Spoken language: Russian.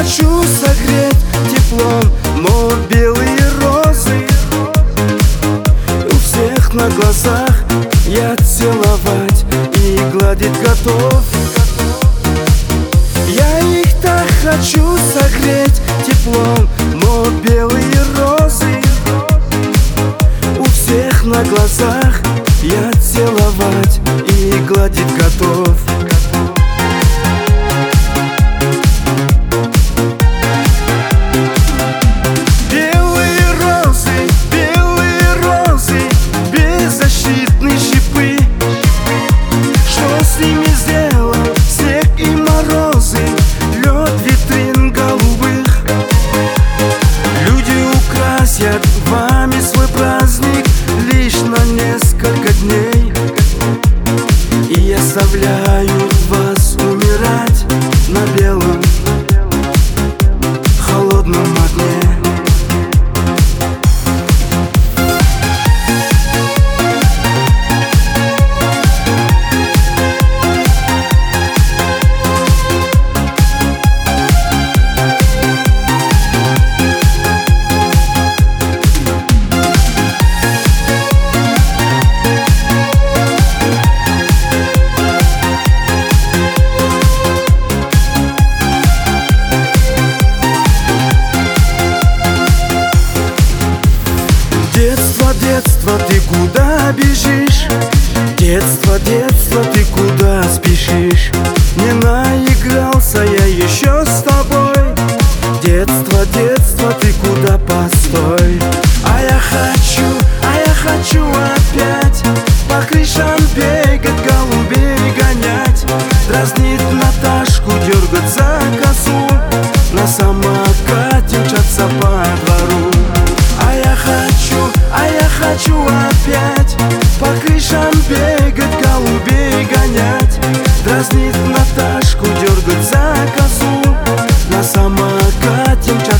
хочу согреть теплом, но белые розы у всех на глазах я целовать и гладить готов. Я их так хочу согреть теплом, но белые розы у всех на глазах я целовать и гладить готов. Вами свой праздник лишь на несколько дней, и оставляют вас умирать на белом холодном огне. Детство, ты куда бежишь? Детство, ты куда спешишь? Не наигрался я еще с тобой. Детство, ты куда, постой? А я хочу опять по крышам бегать, голубей гонять, дразнить Наташку, дергать за косу, на самокате мчаться по двору. А я хочу опять по крышам бегать, голубей гонять, дразнить Наташку, дергать за косу, на самокате мчаться